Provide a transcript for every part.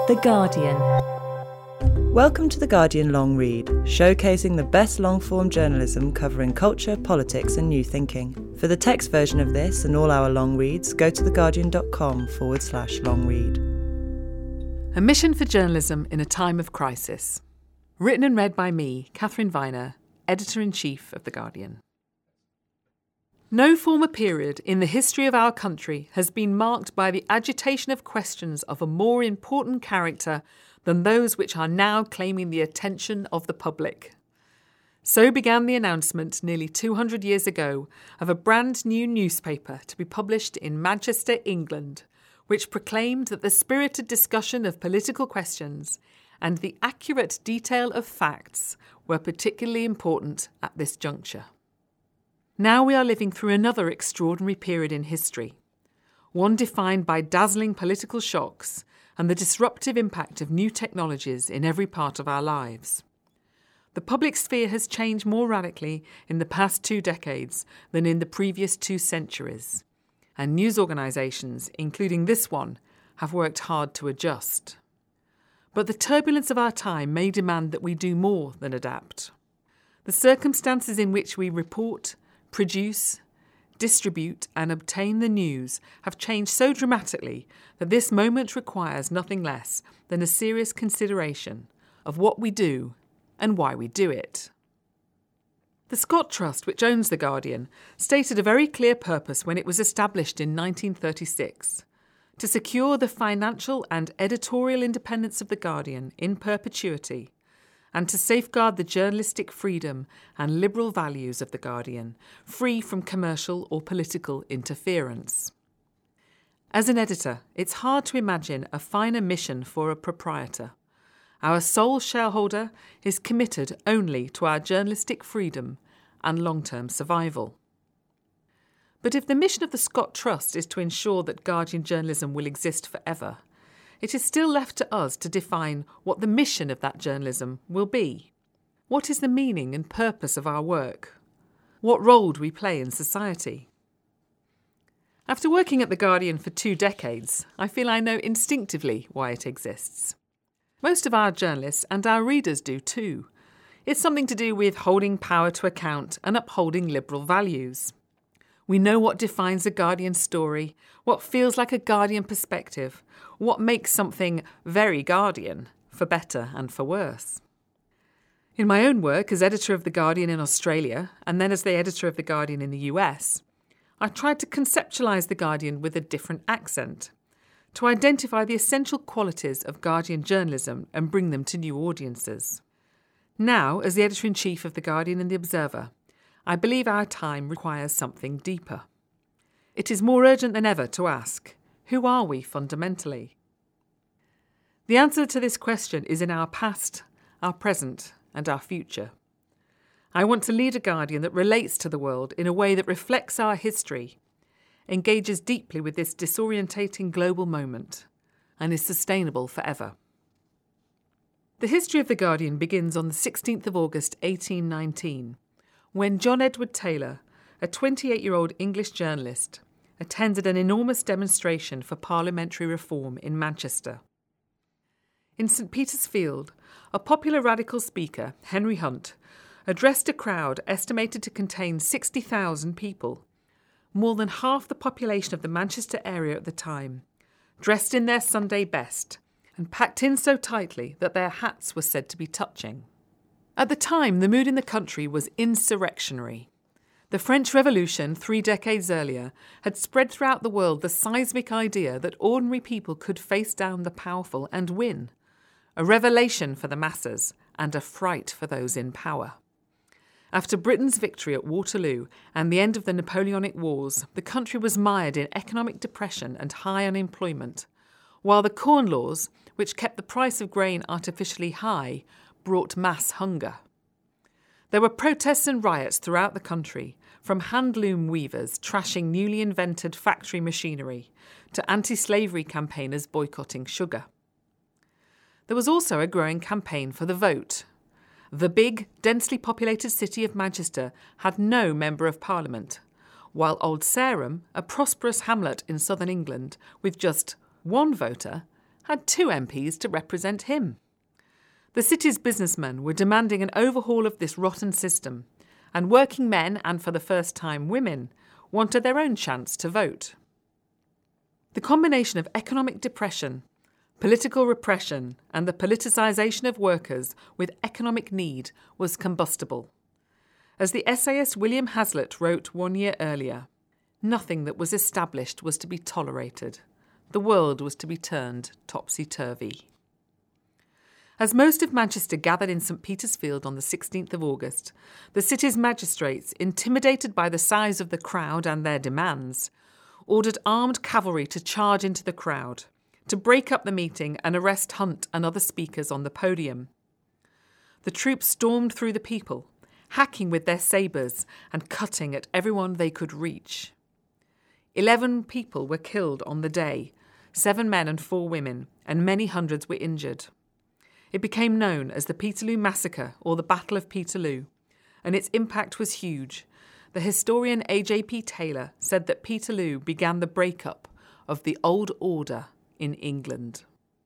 The Guardian. Welcome to The Guardian Long Read, showcasing the best long-form journalism covering culture, politics and new thinking. For the text version of this and all our long reads, go to theguardian.com/long read. A Mission for Journalism in a Time of Crisis. Written and read by me, Catherine Viner, Editor-in-Chief of The Guardian. No former period in the history of our country has been marked by the agitation of questions of a more important character than those which are now claiming the attention of the public. So began the announcement nearly 200 years ago of a brand new newspaper to be published in Manchester, England, which proclaimed that the spirited discussion of political questions and the accurate detail of facts were particularly important at this juncture. Now we are living through another extraordinary period in history, one defined by dazzling political shocks and the disruptive impact of new technologies in every part of our lives. The public sphere has changed more radically in the past 2 decades than in the previous 2 centuries, and news organisations, including this one, have worked hard to adjust. But the turbulence of our time may demand that we do more than adapt. The circumstances in which we report, produce, distribute and obtain the news have changed so dramatically that this moment requires nothing less than a serious consideration of what we do and why we do it. The Scott Trust, which owns The Guardian, stated a very clear purpose when it was established in 1936: to secure the financial and editorial independence of The Guardian in perpetuity, and to safeguard the journalistic freedom and liberal values of The Guardian, free from commercial or political interference. As an editor, it's hard to imagine a finer mission for a proprietor. Our sole shareholder is committed only to our journalistic freedom and long-term survival. But if the mission of the Scott Trust is to ensure that Guardian journalism will exist forever, it is still left to us to define what the mission of that journalism will be. What is the meaning and purpose of our work? What role do we play in society? After working at The Guardian for 2 decades, I feel I know instinctively why it exists. Most of our journalists and our readers do too. It's something to do with holding power to account and upholding liberal values. We know what defines a Guardian story, what feels like a Guardian perspective, what makes something very Guardian, for better and for worse. In my own work as editor of The Guardian in Australia, and then as the editor of The Guardian in the US, I tried to conceptualise The Guardian with a different accent, to identify the essential qualities of Guardian journalism and bring them to new audiences. Now, as the editor-in-chief of The Guardian and The Observer, I believe our time requires something deeper. It is more urgent than ever to ask, who are we fundamentally? The answer to this question is in our past, our present and our future. I want to lead a Guardian that relates to the world in a way that reflects our history, engages deeply with this disorientating global moment, and is sustainable forever. The history of The Guardian begins on the 16th of August 1819, when John Edward Taylor, a 28-year-old English journalist, attended an enormous demonstration for parliamentary reform in Manchester. In St Peter's Field, a popular radical speaker, Henry Hunt, addressed a crowd estimated to contain 60,000 people, more than half the population of the Manchester area at the time, dressed in their Sunday best and packed in so tightly that their hats were said to be touching. At the time, the mood in the country was insurrectionary. The French Revolution, 3 decades earlier, had spread throughout the world the seismic idea that ordinary people could face down the powerful and win, a revelation for the masses and a fright for those in power. After Britain's victory at Waterloo and the end of the Napoleonic Wars, the country was mired in economic depression and high unemployment, while the Corn Laws, which kept the price of grain artificially high, brought mass hunger. There were protests and riots throughout the country, from handloom weavers trashing newly invented factory machinery to anti-slavery campaigners boycotting sugar. There was also a growing campaign for the vote. The big, densely populated city of Manchester had no Member of Parliament, while Old Sarum, a prosperous hamlet in southern England with just one voter, had 2 MPs to represent him. The city's businessmen were demanding an overhaul of this rotten system, and working men, and for the first time women, wanted their own chance to vote. The combination of economic depression, political repression, and the politicisation of workers with economic need was combustible. As the essayist William Hazlitt wrote 1 year earlier, nothing that was established was to be tolerated. The world was to be turned topsy-turvy. As most of Manchester gathered in St Peter's Field on the 16th of August, the city's magistrates, intimidated by the size of the crowd and their demands, ordered armed cavalry to charge into the crowd, to break up the meeting and arrest Hunt and other speakers on the podium. The troops stormed through the people, hacking with their sabres and cutting at everyone they could reach. 11 people were killed on the day, 7 men and 4 women, and many hundreds were injured. It became known as the Peterloo Massacre or the Battle of Peterloo, and its impact was huge. The historian A.J.P. Taylor said that Peterloo began the breakup of the old order in England.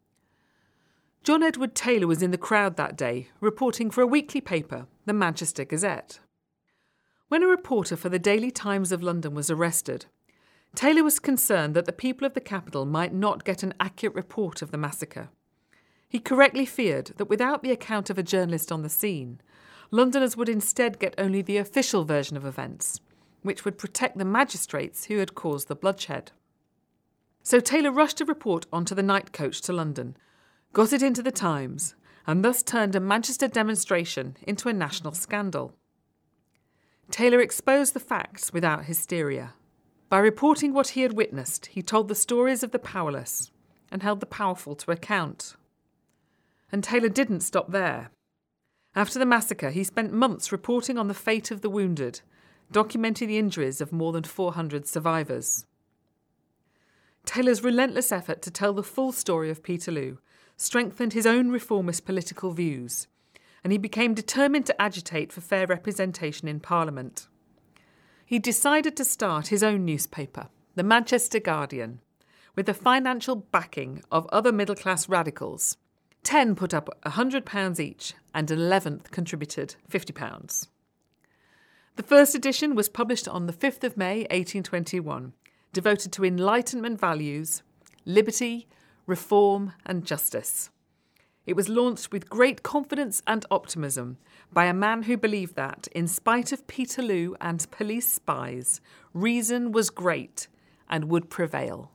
John Edward Taylor was in the crowd that day, reporting for a weekly paper, the Manchester Gazette. When a reporter for the Daily Times of London was arrested, Taylor was concerned that the people of the capital might not get an accurate report of the massacre. He correctly feared that without the account of a journalist on the scene, Londoners would instead get only the official version of events, which would protect the magistrates who had caused the bloodshed. So Taylor rushed a report onto the night coach to London, got it into the Times, and thus turned a Manchester demonstration into a national scandal. Taylor exposed the facts without hysteria. By reporting what he had witnessed, he told the stories of the powerless and held the powerful to account. And Taylor didn't stop there. After the massacre, he spent months reporting on the fate of the wounded, documenting the injuries of more than 400 survivors. Taylor's relentless effort to tell the full story of Peterloo strengthened his own reformist political views, and he became determined to agitate for fair representation in Parliament. He decided to start his own newspaper, the Manchester Guardian, with the financial backing of other middle-class radicals. 10 put up £100 each, and an 11th contributed £50. The first edition was published on the 5th of May 1821, devoted to Enlightenment values, liberty, reform and justice. It was launched with great confidence and optimism by a man who believed that, in spite of Peterloo and police spies, reason was great and would prevail.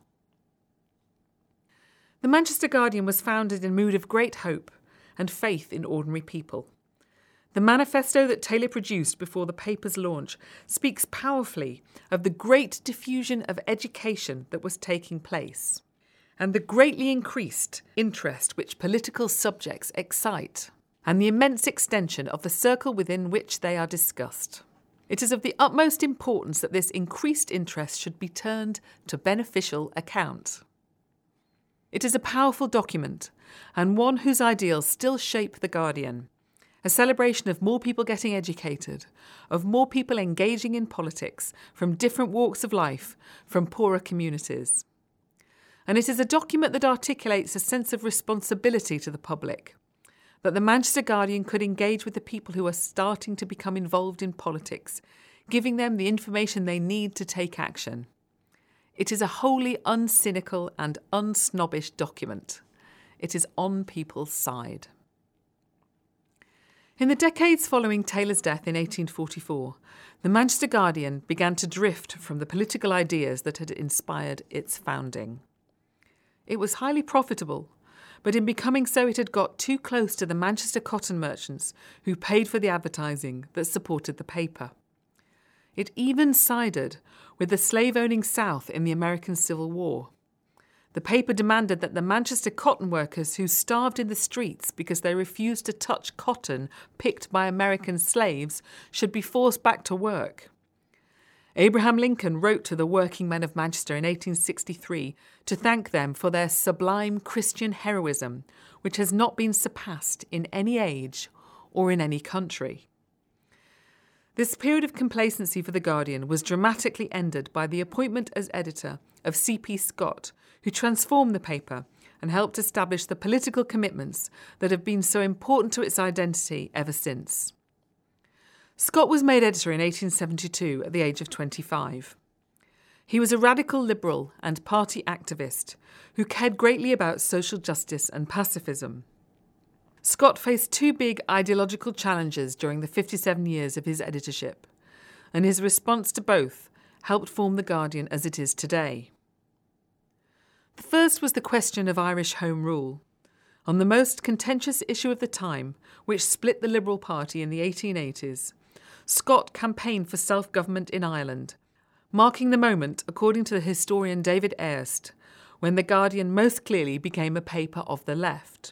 The Manchester Guardian was founded in a mood of great hope and faith in ordinary people. The manifesto that Taylor produced before the paper's launch speaks powerfully of the great diffusion of education that was taking place and the greatly increased interest which political subjects excite, and the immense extension of the circle within which they are discussed. It is of the utmost importance that this increased interest should be turned to beneficial account. It is a powerful document, and one whose ideals still shape The Guardian, a celebration of more people getting educated, of more people engaging in politics from different walks of life, from poorer communities. And it is a document that articulates a sense of responsibility to the public, that the Manchester Guardian could engage with the people who are starting to become involved in politics, giving them the information they need to take action. It is a wholly uncynical and unsnobbish document. It is on people's side. In the decades following Taylor's death in 1844, the Manchester Guardian began to drift from the political ideas that had inspired its founding. It was highly profitable, but in becoming so it had got too close to the Manchester cotton merchants who paid for the advertising that supported the paper. It even sided with the slave-owning South in the American Civil War. The paper demanded that the Manchester cotton workers who starved in the streets because they refused to touch cotton picked by American slaves should be forced back to work. Abraham Lincoln wrote to the working men of Manchester in 1863 to thank them for their sublime Christian heroism, which has not been surpassed in any age or in any country. This period of complacency for The Guardian was dramatically ended by the appointment as editor of C.P. Scott, who transformed the paper and helped establish the political commitments that have been so important to its identity ever since. Scott was made editor in 1872 at the age of 25. He was a radical liberal and party activist who cared greatly about social justice and pacifism. Scott faced two big ideological challenges during the 57 years of his editorship, and his response to both helped form The Guardian as it is today. The first was the question of Irish Home Rule, on the most contentious issue of the time, which split the Liberal Party in the 1880s. Scott campaigned for self-government in Ireland, marking the moment, according to the historian David Airst, when The Guardian most clearly became a paper of the left.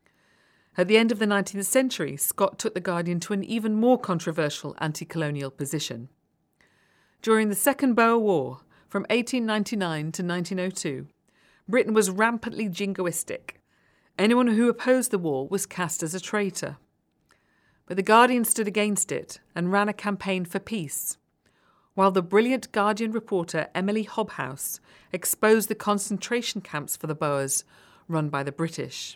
At the end of the 19th century, Scott took The Guardian to an even more controversial anti-colonial position. During the Second Boer War, from 1899 to 1902, Britain was rampantly jingoistic. Anyone who opposed the war was cast as a traitor. But The Guardian stood against it and ran a campaign for peace, while the brilliant Guardian reporter Emily Hobhouse exposed the concentration camps for the Boers run by the British.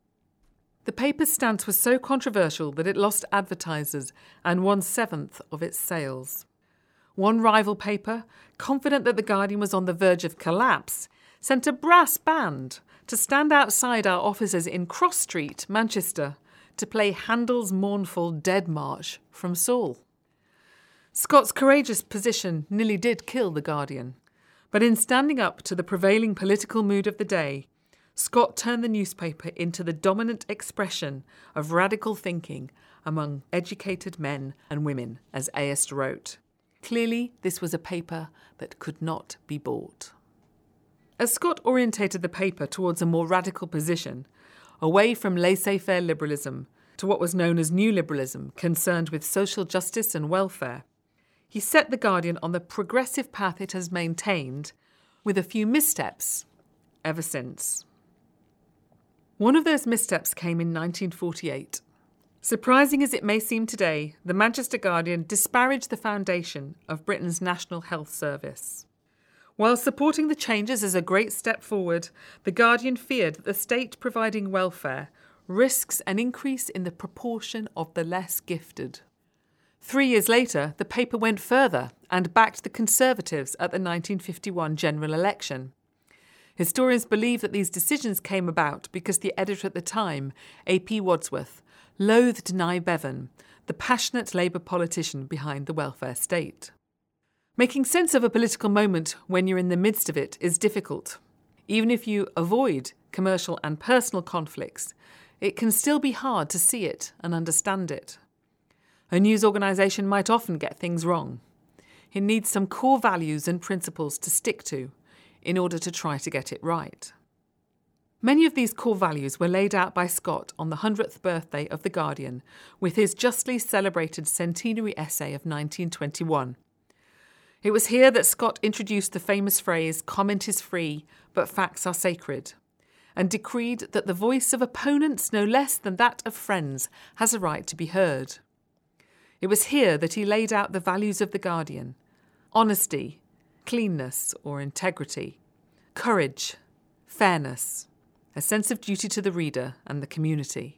The paper's stance was so controversial that it lost advertisers and 1/7 of its sales. One rival paper, confident that The Guardian was on the verge of collapse, sent a brass band to stand outside our offices in Cross Street, Manchester, to play Handel's mournful Dead March from Saul. Scott's courageous position nearly did kill The Guardian, but in standing up to the prevailing political mood of the day, Scott turned the newspaper into the dominant expression of radical thinking among educated men and women, as Airst wrote. Clearly, this was a paper that could not be bought. As Scott orientated the paper towards a more radical position, away from laissez-faire liberalism to what was known as new liberalism, concerned with social justice and welfare, he set The Guardian on the progressive path it has maintained, with a few missteps, ever since. One of those missteps came in 1948. Surprising as it may seem today, the Manchester Guardian disparaged the foundation of Britain's National Health Service. While supporting the changes as a great step forward, The Guardian feared that the state providing welfare risks an increase in the proportion of the less gifted. 3 years later, the paper went further and backed the Conservatives at the 1951 general election. Historians believe that these decisions came about because the editor at the time, A.P. Wadsworth, loathed Nye Bevan, the passionate Labour politician behind the welfare state. Making sense of a political moment when you're in the midst of it is difficult. Even if you avoid commercial and personal conflicts, it can still be hard to see it and understand it. A news organisation might often get things wrong. It needs some core values and principles to stick to in order to try to get it right. Many of these core values were laid out by Scott on the 100th birthday of The Guardian with his justly celebrated centenary essay of 1921. It was here that Scott introduced the famous phrase, "Comment is free, but facts are sacred," and decreed that the voice of opponents no less than that of friends has a right to be heard. It was here that he laid out the values of The Guardian: honesty, cleanness or integrity, courage, fairness, a sense of duty to the reader and the community.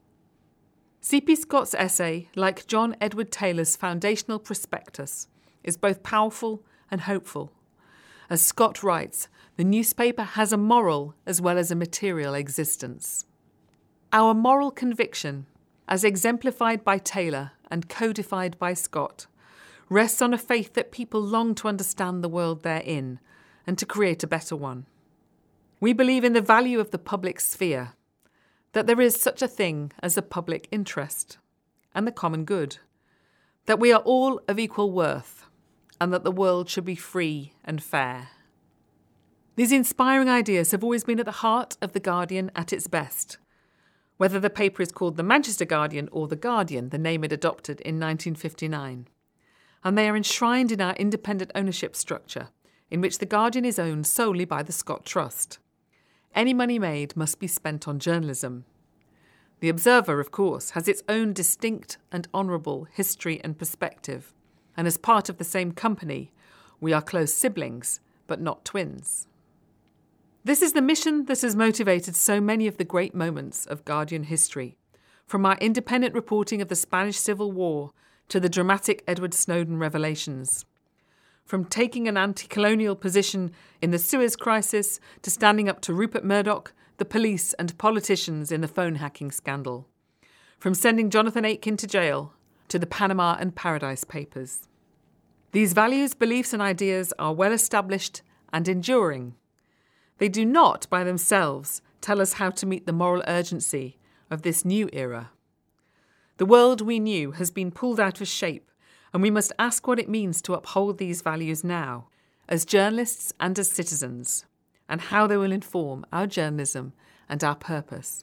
C.P. Scott's essay, like John Edward Taylor's foundational prospectus, is both powerful and hopeful. As Scott writes, the newspaper has a moral as well as a material existence. Our moral conviction, as exemplified by Taylor and codified by Scott, rests on a faith that people long to understand the world they're in and to create a better one. We believe in the value of the public sphere, that there is such a thing as the public interest and the common good, that we are all of equal worth, and that the world should be free and fair. These inspiring ideas have always been at the heart of The Guardian at its best. Whether the paper is called the Manchester Guardian or The Guardian, the name it adopted in 1959. And they are enshrined in our independent ownership structure, in which The Guardian is owned solely by the Scott Trust. Any money made must be spent on journalism. The Observer, of course, has its own distinct and honourable history and perspective, and as part of the same company, we are close siblings, but not twins. This is the mission that has motivated so many of the great moments of Guardian history, from our independent reporting of the Spanish Civil War to the dramatic Edward Snowden revelations. From taking an anti-colonial position in the Suez Crisis to standing up to Rupert Murdoch, the police and politicians in the phone hacking scandal. From sending Jonathan Aitken to jail to the Panama and Paradise Papers. These values, beliefs and ideas are well established and enduring. They do not, by themselves, tell us how to meet the moral urgency of this new era. The world we knew has been pulled out of shape, and we must ask what it means to uphold these values now, as journalists and as citizens, and how they will inform our journalism and our purpose.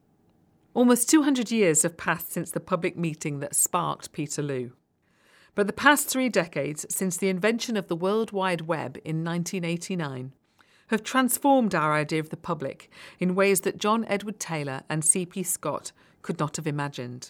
Almost 200 years have passed since the public meeting that sparked Peterloo. But the past 3 decades since the invention of the World Wide Web in 1989 have transformed our idea of the public in ways that John Edward Taylor and C.P. Scott could not have imagined.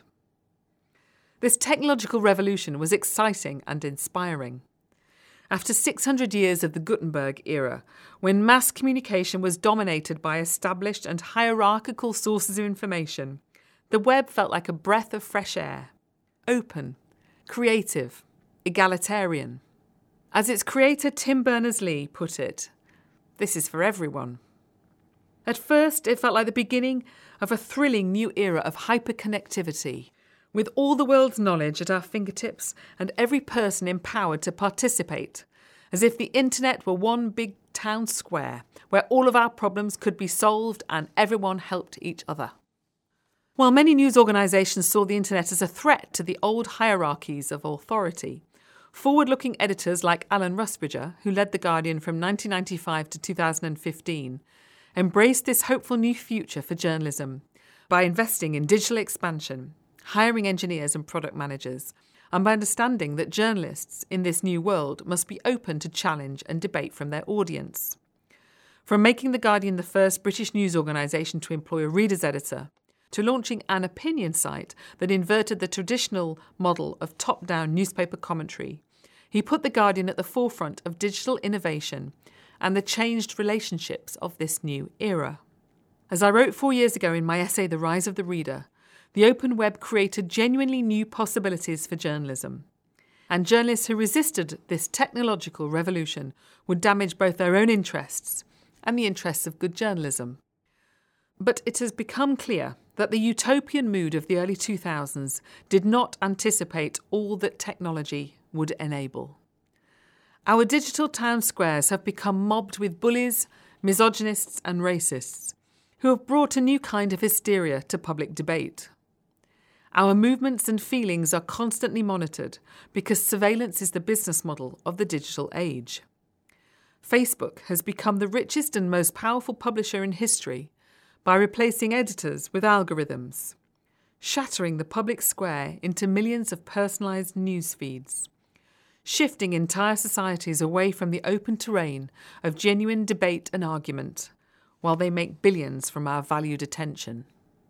This technological revolution was exciting and inspiring. After 600 years of the Gutenberg era, when mass communication was dominated by established and hierarchical sources of information, the web felt like a breath of fresh air, open, creative, egalitarian. As its creator Tim Berners-Lee put it, this is for everyone. At first, it felt like the beginning of a thrilling new era of hyperconnectivity, with all the world's knowledge at our fingertips and every person empowered to participate, as if the internet were one big town square where all of our problems could be solved and everyone helped each other. While many news organisations saw the internet as a threat to the old hierarchies of authority, forward-looking editors like Alan Rusbridger, who led The Guardian from 1995 to 2015, embraced this hopeful new future for journalism by investing in digital expansion, hiring engineers and product managers, and by understanding that journalists in this new world must be open to challenge and debate from their audience. From making The Guardian the first British news organisation to employ a reader's editor, to launching an opinion site that inverted the traditional model of top-down newspaper commentary, he put The Guardian at the forefront of digital innovation and the changed relationships of this new era. As I wrote 4 years ago in my essay The Rise of the Reader, the open web created genuinely new possibilities for journalism. And journalists who resisted this technological revolution would damage both their own interests and the interests of good journalism. But it has become clear that the utopian mood of the early 2000s did not anticipate all that technology would enable. Our digital town squares have become mobbed with bullies, misogynists and racists, who have brought a new kind of hysteria to public debate. Our movements and feelings are constantly monitored because surveillance is the business model of the digital age. Facebook has become the richest and most powerful publisher in history by replacing editors with algorithms, shattering the public square into millions of personalised news feeds, shifting entire societies away from the open terrain of genuine debate and argument, while they make billions from our valued attention.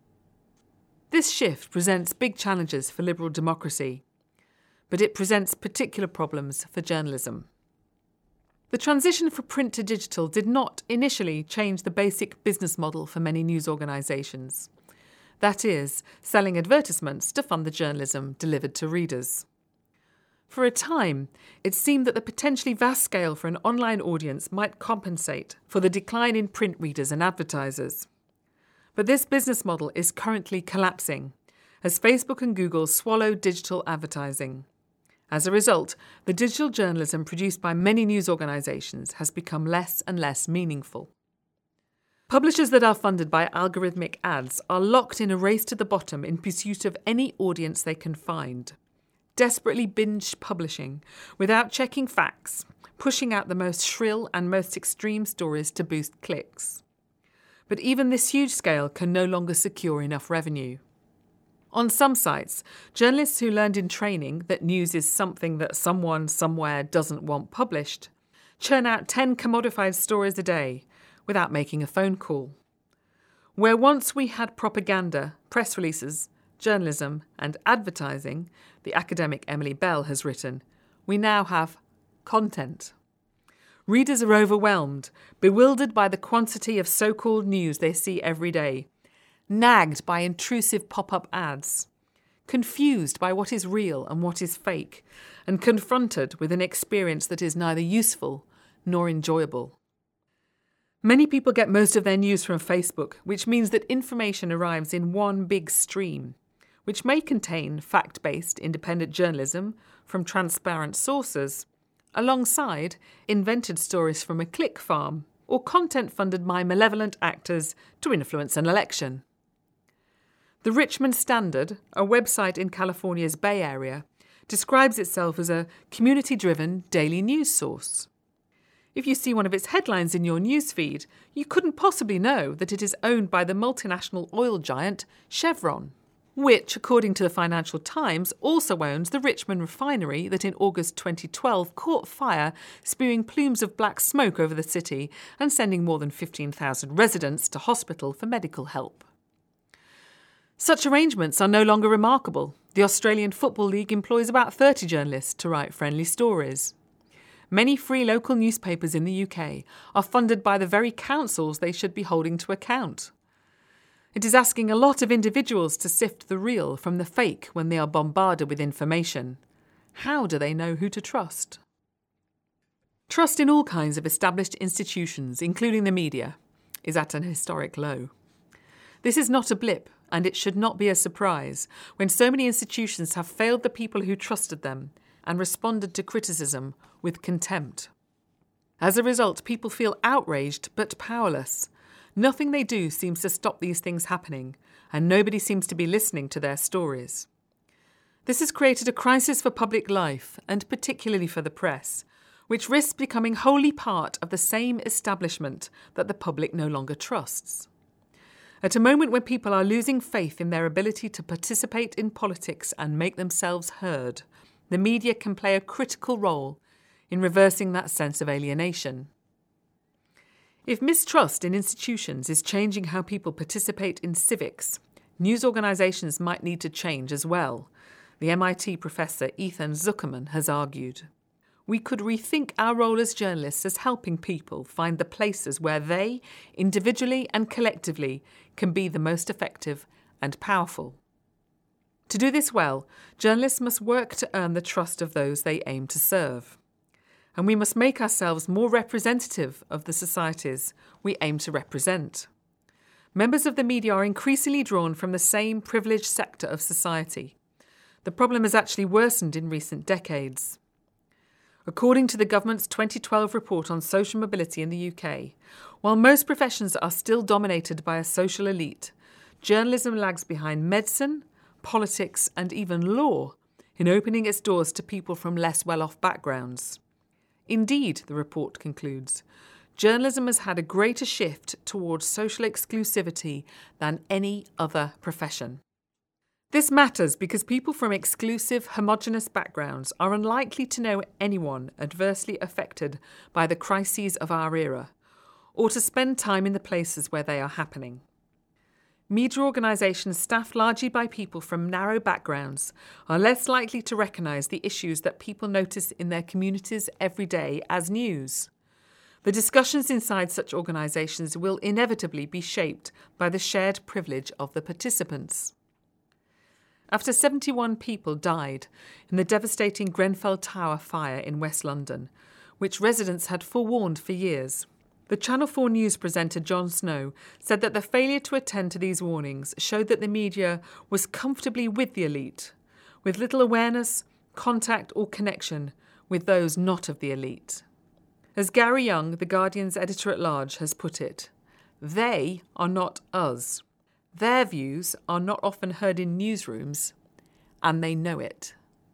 This shift presents big challenges for liberal democracy, but it presents particular problems for journalism. The transition from print to digital did not initially change the basic business model for many news organisations. That is, selling advertisements to fund the journalism delivered to readers. For a time, it seemed that the potentially vast scale for an online audience might compensate for the decline in print readers and advertisers. But this business model is currently collapsing as Facebook and Google swallow digital advertising. As a result, the digital journalism produced by many news organisations has become less and less meaningful. Publishers that are funded by algorithmic ads are locked in a race to the bottom in pursuit of any audience they can find, desperately binge publishing without checking facts, pushing out the most shrill and most extreme stories to boost clicks. But even this huge scale can no longer secure enough revenue. On some sites, journalists who learned in training that news is something that someone somewhere doesn't want published churn out 10 commodified stories a day without making a phone call. Where once we had propaganda, press releases, journalism and advertising, the academic Emily Bell has written, we now have content. Readers are overwhelmed, bewildered by the quantity of so-called news they see every day, nagged by intrusive pop-up ads, confused by what is real and what is fake, and confronted with an experience that is neither useful nor enjoyable. Many people get most of their news from Facebook, which means that information arrives in one big stream, which may contain fact-based independent journalism from transparent sources, alongside invented stories from a click farm or content funded by malevolent actors to influence an election. The Richmond Standard, a website in California's Bay Area, describes itself as a community-driven daily news source. If you see one of its headlines in your newsfeed, you couldn't possibly know that it is owned by the multinational oil giant Chevron, which, according to the Financial Times, also owns the Richmond refinery that in August 2012 caught fire, spewing plumes of black smoke over the city and sending more than 15,000 residents to hospital for medical help. Such arrangements are no longer remarkable. The Australian Football League employs about 30 journalists to write friendly stories. Many free local newspapers in the UK are funded by the very councils they should be holding to account. It is asking a lot of individuals to sift the real from the fake when they are bombarded with information. How do they know who to trust? Trust in all kinds of established institutions, including the media, is at an historic low. This is not a blip, and it should not be a surprise when so many institutions have failed the people who trusted them and responded to criticism with contempt. As a result, people feel outraged but powerless. Nothing they do seems to stop these things happening, and nobody seems to be listening to their stories. This has created a crisis for public life, and particularly for the press, which risks becoming wholly part of the same establishment that the public no longer trusts. At a moment when people are losing faith in their ability to participate in politics and make themselves heard, the media can play a critical role in reversing that sense of alienation. If mistrust in institutions is changing how people participate in civics, news organisations might need to change as well, the MIT professor Ethan Zuckerman has argued. We could rethink our role as journalists as helping people find the places where they, individually and collectively, can be the most effective and powerful. To do this well, journalists must work to earn the trust of those they aim to serve. And we must make ourselves more representative of the societies we aim to represent. Members of the media are increasingly drawn from the same privileged sector of society. The problem has actually worsened in recent decades. According to the government's 2012 report on social mobility in the UK, while most professions are still dominated by a social elite, journalism lags behind medicine, politics and even law in opening its doors to people from less well-off backgrounds. Indeed, the report concludes, journalism has had a greater shift towards social exclusivity than any other profession. This matters because people from exclusive, homogenous backgrounds are unlikely to know anyone adversely affected by the crises of our era, or to spend time in the places where they are happening. Media organisations staffed largely by people from narrow backgrounds are less likely to recognise the issues that people notice in their communities every day as news. The discussions inside such organisations will inevitably be shaped by the shared privilege of the participants. After 71 people died in the devastating Grenfell Tower fire in West London, which residents had forewarned for years, the Channel 4 News presenter Jon Snow said that the failure to attend to these warnings showed that the media was comfortably with the elite, with little awareness, contact or connection with those not of the elite. As Gary Young, The Guardian's editor-at-large, has put it, they are not us. Their views are not often heard in newsrooms, and they know it.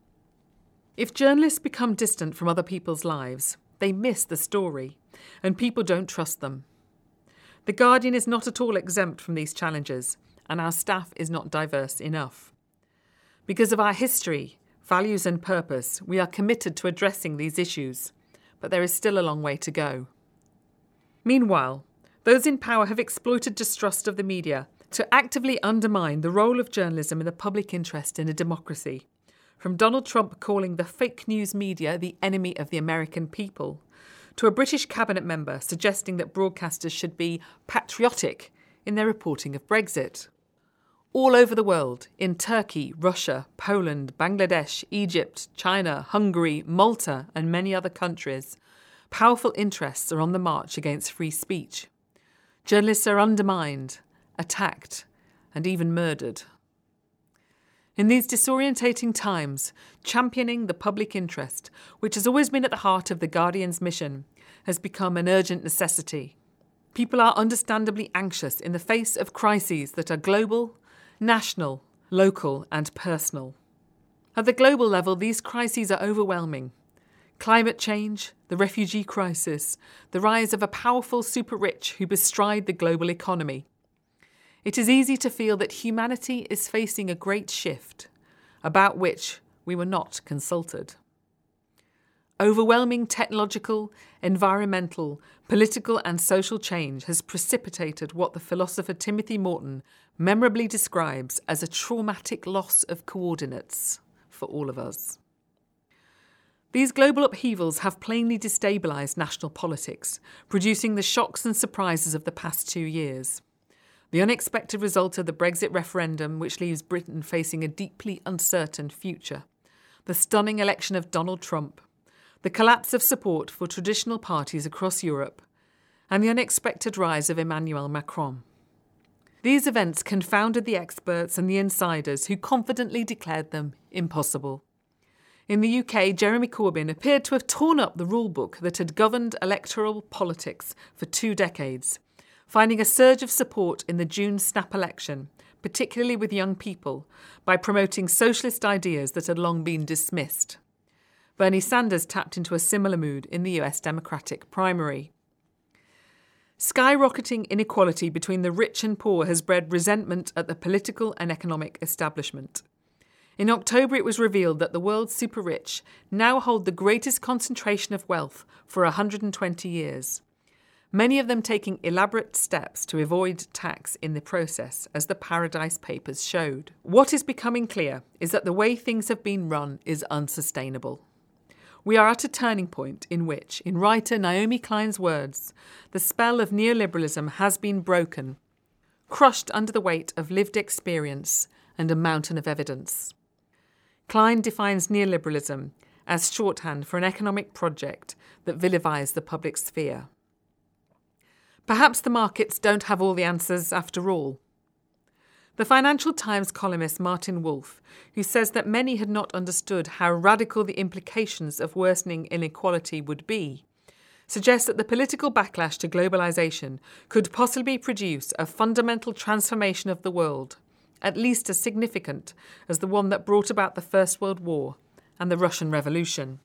If journalists become distant from other people's lives, they miss the story, and people don't trust them. The Guardian is not at all exempt from these challenges, and our staff is not diverse enough. Because of our history, values and purpose, we are committed to addressing these issues, but there is still a long way to go. Meanwhile, those in power have exploited distrust of the media to actively undermine the role of journalism in the public interest in a democracy, from Donald Trump calling the fake news media the enemy of the American people, to a British cabinet member suggesting that broadcasters should be patriotic in their reporting of Brexit. All over the world, in Turkey, Russia, Poland, Bangladesh, Egypt, China, Hungary, Malta and many other countries, powerful interests are on the march against free speech. Journalists are undermined, attacked and even murdered. In these disorientating times, championing the public interest, which has always been at the heart of The Guardian's mission, has become an urgent necessity. People are understandably anxious in the face of crises that are global, national, local and personal. At the global level, these crises are overwhelming. Climate change, the refugee crisis, the rise of a powerful super-rich who bestride the global economy. It is easy to feel that humanity is facing a great shift, about which we were not consulted. Overwhelming technological, environmental, political and social change has precipitated what the philosopher Timothy Morton memorably describes as a traumatic loss of coordinates for all of us. These global upheavals have plainly destabilised national politics, producing the shocks and surprises of the past 2 years. The unexpected result of the Brexit referendum, which leaves Britain facing a deeply uncertain future. The stunning election of Donald Trump. The collapse of support for traditional parties across Europe. And the unexpected rise of Emmanuel Macron. These events confounded the experts and the insiders who confidently declared them impossible. In the UK, Jeremy Corbyn appeared to have torn up the rulebook that had governed electoral politics for 2 decades, finding a surge of support in the June snap election, particularly with young people, by promoting socialist ideas that had long been dismissed. Bernie Sanders tapped into a similar mood in the US Democratic primary. Skyrocketing inequality between the rich and poor has bred resentment at the political and economic establishment. In October, it was revealed that the world's super-rich now hold the greatest concentration of wealth for 120 years. Many of them taking elaborate steps to avoid tax in the process, as the Paradise Papers showed. What is becoming clear is that the way things have been run is unsustainable. We are at a turning point in which, in writer Naomi Klein's words, the spell of neoliberalism has been broken, crushed under the weight of lived experience and a mountain of evidence. Klein defines neoliberalism as shorthand for an economic project that vilifies the public sphere. Perhaps the markets don't have all the answers after all. The Financial Times columnist Martin Wolf, who says that many had not understood how radical the implications of worsening inequality would be, suggests that the political backlash to globalisation could possibly produce a fundamental transformation of the world, at least as significant as the one that brought about the First World War and the Russian Revolution.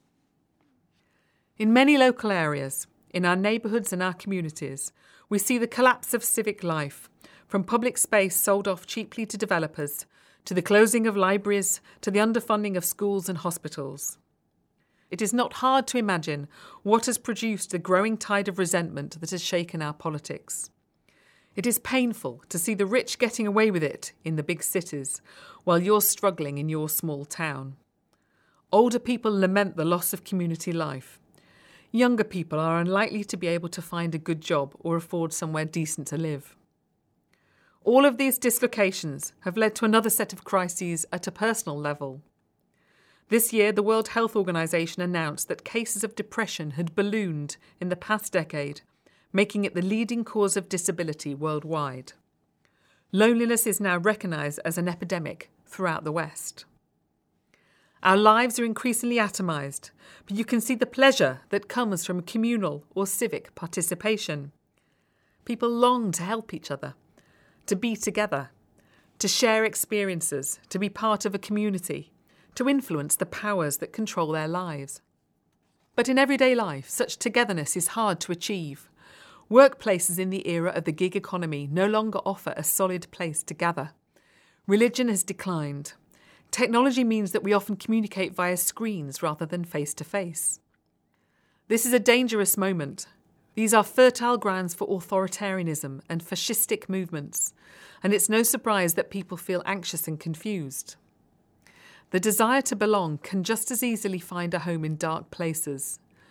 In many local areas, in our neighbourhoods and our communities, we see the collapse of civic life, from public space sold off cheaply to developers, to the closing of libraries, to the underfunding of schools and hospitals. It is not hard to imagine what has produced the growing tide of resentment that has shaken our politics. It is painful to see the rich getting away with it in the big cities, while you're struggling in your small town. Older people lament the loss of community life. Younger people are unlikely to be able to find a good job or afford somewhere decent to live. All of these dislocations have led to another set of crises at a personal level. This year, the World Health Organization announced that cases of depression had ballooned in the past decade, making it the leading cause of disability worldwide. Loneliness is now recognised as an epidemic throughout the West. Our lives are increasingly atomised, but you can see the pleasure that comes from communal or civic participation. People long to help each other, to be together, to share experiences, to be part of a community, to influence the powers that control their lives. But in everyday life, such togetherness is hard to achieve. Workplaces in the era of the gig economy no longer offer a solid place to gather. Religion has declined. Technology means that we often communicate via screens rather than face-to-face. This is a dangerous moment. These are fertile grounds for authoritarianism and fascistic movements, and it's no surprise that people feel anxious and confused. The desire to belong can just as easily find a home in dark places.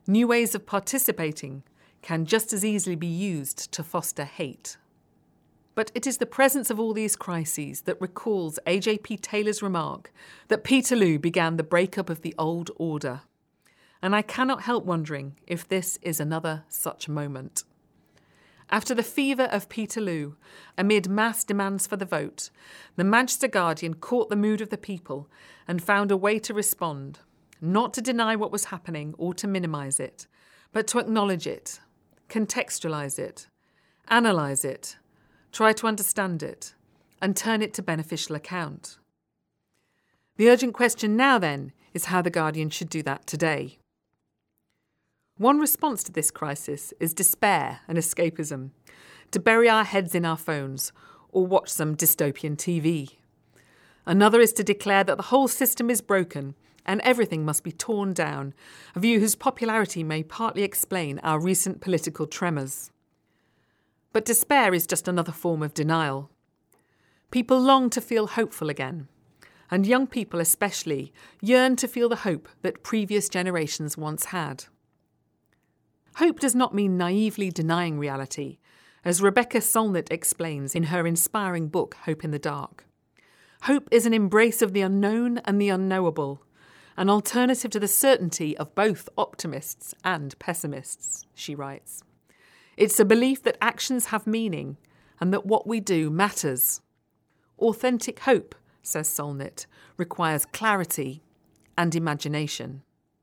new ways of participating can just as easily be used to foster hate. But it is the presence of all these crises that recalls A.J.P. Taylor's remark that Peterloo began the breakup of the old order. And I cannot help wondering if this is another such moment. After the fever of Peterloo, amid mass demands for the vote, the Manchester Guardian caught the mood of the people and found a way to respond, not to deny what was happening or to minimise it, but to acknowledge it, contextualise it, analyse it, try to understand it, and turn it to beneficial account. The urgent question now, then, is how the Guardian should do that today. One response to this crisis is despair and escapism, to bury our heads in our phones or watch some dystopian TV. Another is to declare that the whole system is broken and everything must be torn down, a view whose popularity may partly explain our recent political tremors. But despair is just another form of denial. People long to feel hopeful again, and young people especially yearn to feel the hope that previous generations once had. Hope does not mean naively denying reality, as Rebecca Solnit explains in her inspiring book Hope in the Dark. Hope is an embrace of the unknown and the unknowable, an alternative to the certainty of both optimists and pessimists, she writes. It's a belief that actions have meaning and that what we do matters. Authentic hope, says Solnit, requires clarity and imagination.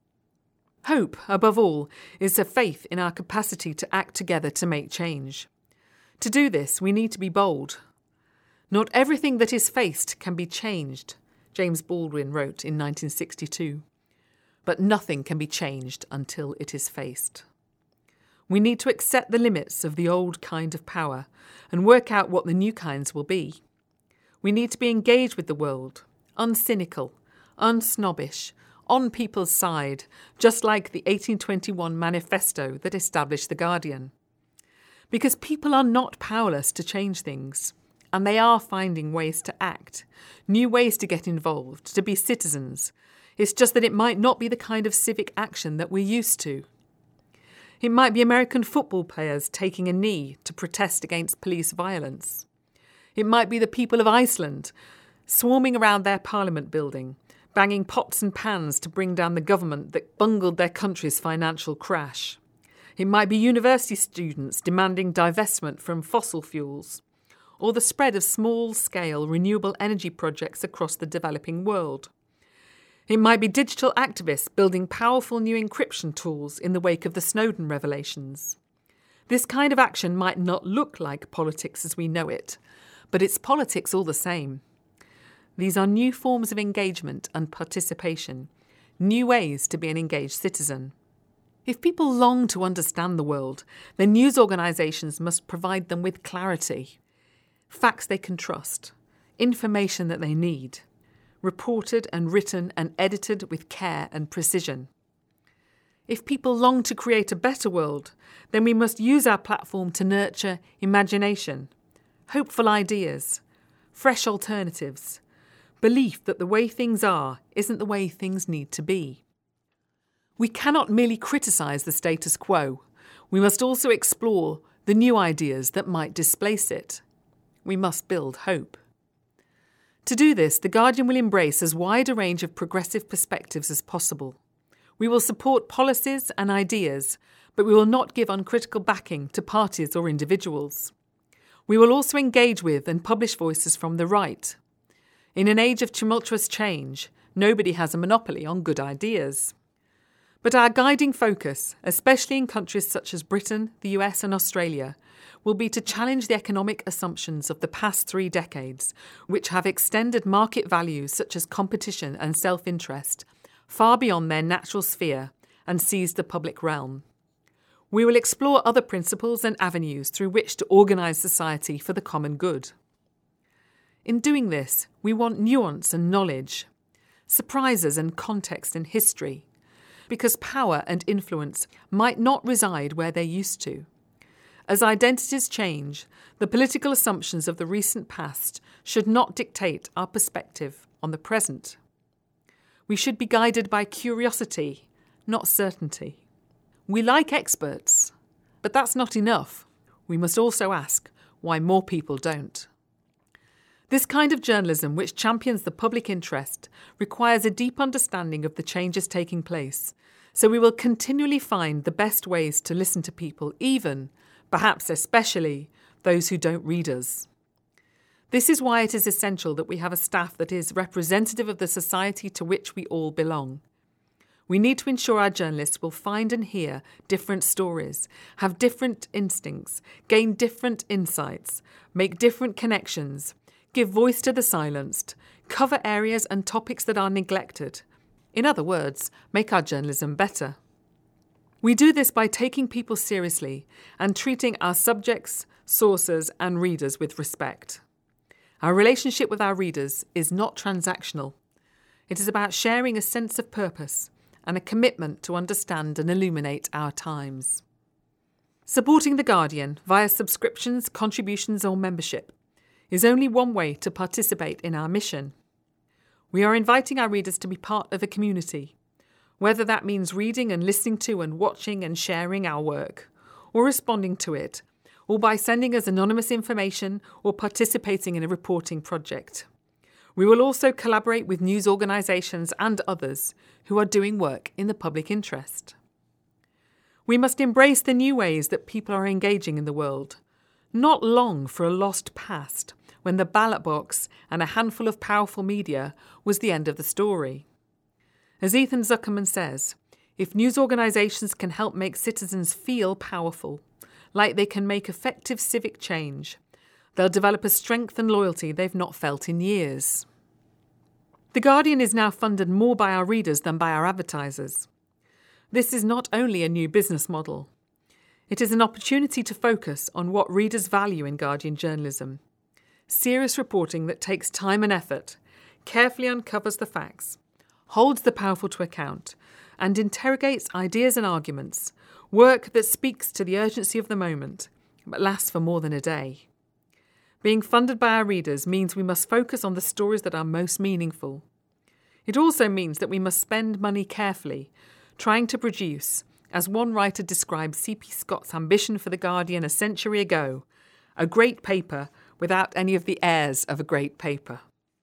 Hope, above all, is a faith in our capacity to act together to make change. To do this, we need to be bold. Not everything that is faced can be changed, James Baldwin wrote in 1962. But nothing can be changed until it is faced. We need to accept the limits of the old kind of power and work out what the new kinds will be. We need to be engaged with the world, uncynical, unsnobbish, on people's side, just like the 1821 manifesto that established The Guardian. Because people are not powerless to change things, and they are finding ways to act, new ways to get involved, to be citizens. It's just that it might not be the kind of civic action that we're used to. It might be American football players taking a knee to protest against police violence. It might be the people of Iceland swarming around their parliament building, banging pots and pans to bring down the government that bungled their country's financial crash. It might be university students demanding divestment from fossil fuels, or the spread of small-scale renewable energy projects across the developing world. It might be digital activists building powerful new encryption tools in the wake of the Snowden revelations. This kind of action might not look like politics as we know it, but it's politics all the same. These are new forms of engagement and participation, new ways to be an engaged citizen. If people long to understand the world, then news organisations must provide them with clarity, facts they can trust, information that they need, reported and written and edited with care and precision. If people long to create a better world, then we must use our platform to nurture imagination, hopeful ideas, fresh alternatives, belief that the way things are isn't the way things need to be. We cannot merely criticise the status quo. We must also explore the new ideas that might displace it. We must build hope. To do this, The Guardian will embrace as wide a range of progressive perspectives as possible. We will support policies and ideas, but we will not give uncritical backing to parties or individuals. We will also engage with and publish voices from the right. In an age of tumultuous change, nobody has a monopoly on good ideas. But our guiding focus, especially in countries such as Britain, the US and Australia, will be to challenge the economic assumptions of the past 3 decades, which have extended market values such as competition and self-interest far beyond their natural sphere and seized the public realm. We will explore other principles and avenues through which to organise society for the common good. In doing this, we want nuance and knowledge, surprises and context and history, because power and influence might not reside where they used to. As identities change, the political assumptions of the recent past should not dictate our perspective on the present. We should be guided by curiosity, not certainty. We like experts, but that's not enough. We must also ask why more people don't. This kind of journalism, which champions the public interest, requires a deep understanding of the changes taking place, so we will continually find the best ways to listen to people, even, perhaps especially, those who don't read us. This is why it is essential that we have a staff that is representative of the society to which we all belong. We need to ensure our journalists will find and hear different stories, have different instincts, gain different insights, make different connections, give voice to the silenced, cover areas and topics that are neglected. In other words, make our journalism better. We do this by taking people seriously and treating our subjects, sources and readers with respect. Our relationship with our readers is not transactional. It is about sharing a sense of purpose and a commitment to understand and illuminate our times. Supporting The Guardian via subscriptions, contributions or membership is only one way to participate in our mission. We are inviting our readers to be part of a community, whether that means reading and listening to and watching and sharing our work, or responding to it, or by sending us anonymous information or participating in a reporting project. We will also collaborate with news organisations and others who are doing work in the public interest. We must embrace the new ways that people are engaging in the world, not long for a lost past when the ballot box and a handful of powerful media was the end of the story. As Ethan Zuckerman says, if news organisations can help make citizens feel powerful, like they can make effective civic change, they'll develop a strength and loyalty they've not felt in years. The Guardian is now funded more by our readers than by our advertisers. This is not only a new business model. It is an opportunity to focus on what readers value in Guardian journalism. Serious reporting that takes time and effort, carefully uncovers the facts, holds the powerful to account, and interrogates ideas and arguments, work that speaks to the urgency of the moment, but lasts for more than a day. Being funded by our readers means we must focus on the stories that are most meaningful. It also means that we must spend money carefully, trying to produce, as one writer described C.P. Scott's ambition for The Guardian a century ago, a great paper without any of the airs of a great paper.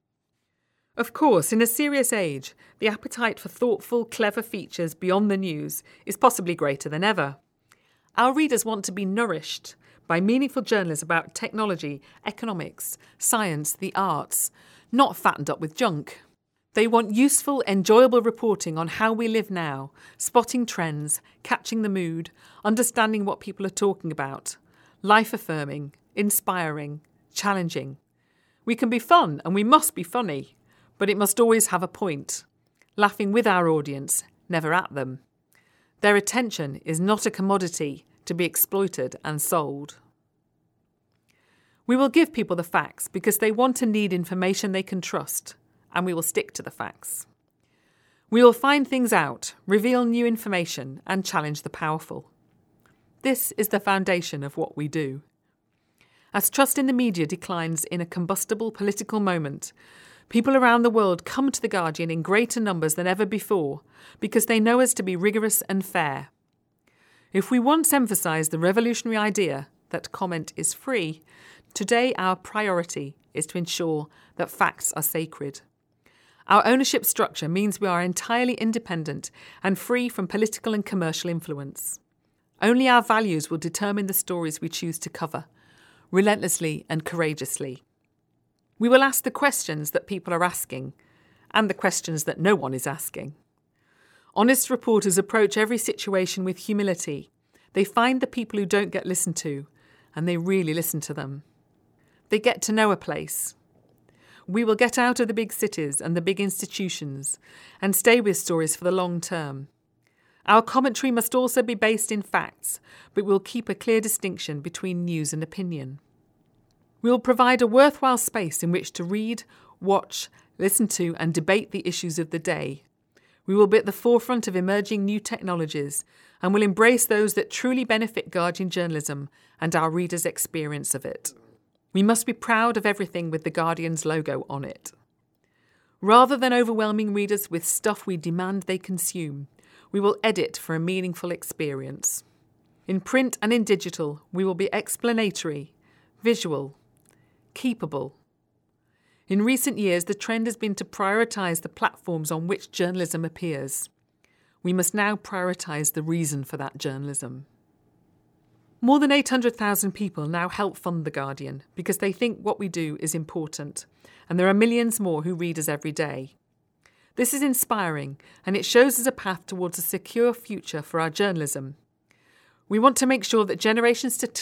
Of course, in a serious age, the appetite for thoughtful, clever features beyond the news is possibly greater than ever. Our readers want to be nourished by meaningful journalism about technology, economics, science, the arts, not fattened up with junk. They want useful, enjoyable reporting on how we live now, spotting trends, catching the mood, understanding what people are talking about, life-affirming, inspiring, challenging. We can be fun and we must be funny, but it must always have a point. Laughing with our audience, never at them. Their attention is not a commodity to be exploited and sold. We will give people the facts because they want and need information they can trust, and we will stick to the facts. We will find things out, reveal new information, and challenge the powerful. This is the foundation of what we do. As trust in the media declines in a combustible political moment, people around the world come to The Guardian in greater numbers than ever before because they know us to be rigorous and fair. If we once emphasised the revolutionary idea that comment is free, today our priority is to ensure that facts are sacred. Our ownership structure means we are entirely independent and free from political and commercial influence. Only our values will determine the stories we choose to cover, relentlessly and courageously. We will ask the questions that people are asking, and the questions that no one is asking. Honest reporters approach every situation with humility. They find the people who don't get listened to, and they really listen to them. They get to know a place. We will get out of the big cities and the big institutions and stay with stories for the long term. Our commentary must also be based in facts, but we'll keep a clear distinction between news and opinion. We will provide a worthwhile space in which to read, watch, listen to and debate the issues of the day. We will be at the forefront of emerging new technologies and will embrace those that truly benefit Guardian journalism and our readers' experience of it. We must be proud of everything with The Guardian's logo on it. Rather than overwhelming readers with stuff we demand they consume, we will edit for a meaningful experience. In print and in digital, we will be explanatory, visual, keepable. In recent years, the trend has been to prioritise the platforms on which journalism appears. We must now prioritise the reason for that journalism. More than 800,000 people now help fund The Guardian because they think what we do is important, and there are millions more who read us every day. This is inspiring, and it shows us a path towards a secure future for our journalism. We want to make sure that generations to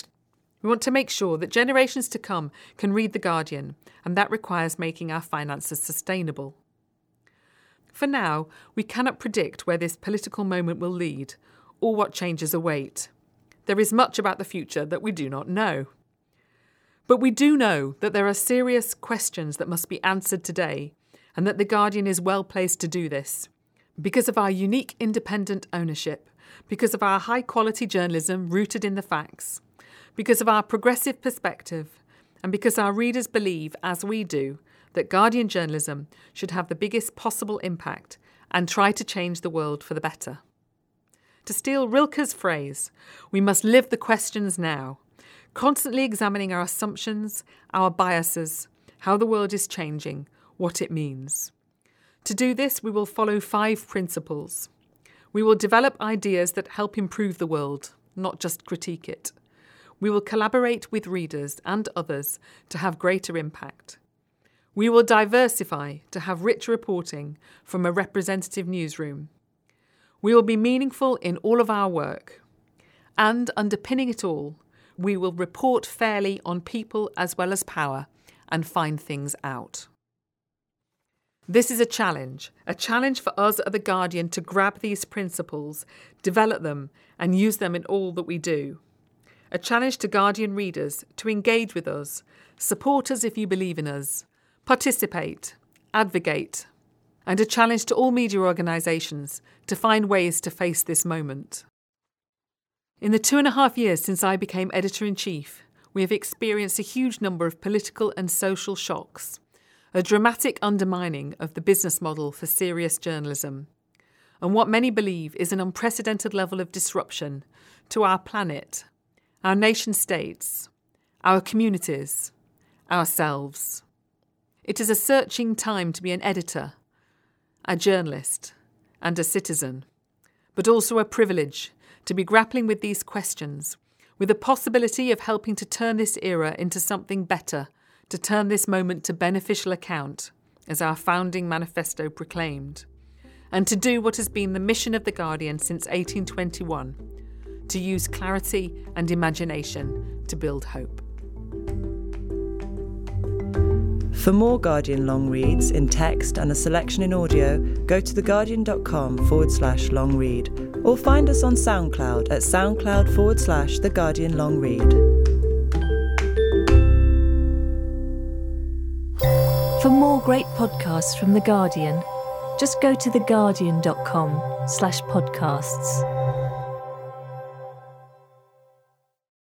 come can read The Guardian, and that requires making our finances sustainable. For now, we cannot predict where this political moment will lead or what changes await. There is much about the future that we do not know. But we do know that there are serious questions that must be answered today, and that The Guardian is well placed to do this. Because of our unique independent ownership, because of our high-quality journalism rooted in the facts, because of our progressive perspective, and because our readers believe, as we do, that Guardian journalism should have the biggest possible impact and try to change the world for the better. To steal Rilke's phrase, we must live the questions now, constantly examining our assumptions, our biases, how the world is changing, what it means. To do this, we will follow 5 principles. We will develop ideas that help improve the world, not just critique it. We will collaborate with readers and others to have greater impact. We will diversify to have rich reporting from a representative newsroom. We will be meaningful in all of our work. And underpinning it all, we will report fairly on people as well as power and find things out. This is a challenge for us at The Guardian to grab these principles, develop them and use them in all that we do. A challenge to Guardian readers to engage with us, support us if you believe in us, participate, advocate, and a challenge to all media organisations to find ways to face this moment. In the 2.5 years since I became Editor-in-Chief, we have experienced a huge number of political and social shocks, a dramatic undermining of the business model for serious journalism, and what many believe is an unprecedented level of disruption to our planet, our nation-states, our communities, ourselves. It is a searching time to be an editor, a journalist, and a citizen, but also a privilege to be grappling with these questions, with the possibility of helping to turn this era into something better, to turn this moment to beneficial account, as our founding manifesto proclaimed, and to do what has been the mission of The Guardian since 1821, to use clarity and imagination to build hope. For more Guardian long reads in text and a selection in audio, go to theguardian.com/long read or find us on SoundCloud at SoundCloud/The Guardian Long Read. For more great podcasts from The Guardian, just go to theguardian.com/podcasts.